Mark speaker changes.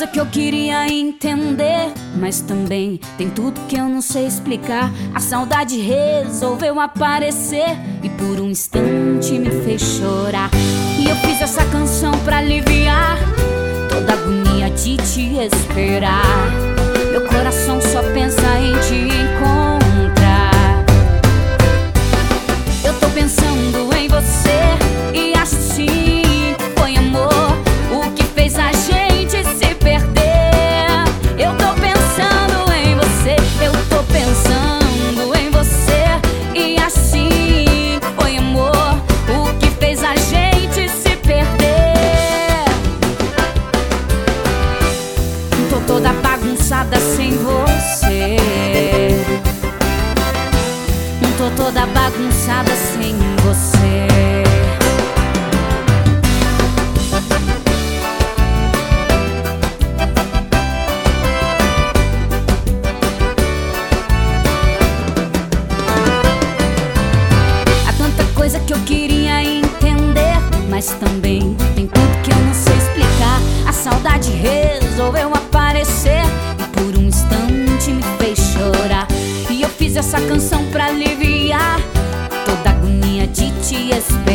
Speaker 1: coisa que eu queria entender, mas também tem tudo que eu não sei explicar. A saudade resolveu aparecer e por um instante me fez chorar. E eu fiz essa canção pra aliviar toda a agonia de te esperar. Meu coração só pensa em te encontrar. Eu tô pensando em você e acho sim, foi amor o que fez a gente se perder. Eu tô pensando em você, eu tô pensando em você e acho sim, foi amor o que fez a gente se perder. Tô toda bagunçada sem você, tô toda bagunçada sem você. Há tanta coisa que eu queria entender, mas também tem tudo que eu não sei explicar. A saudade resolveu aparecer e por um instante me fez chorar. E eu fiz essa canção pra aliviar toda a agonia de te esperar.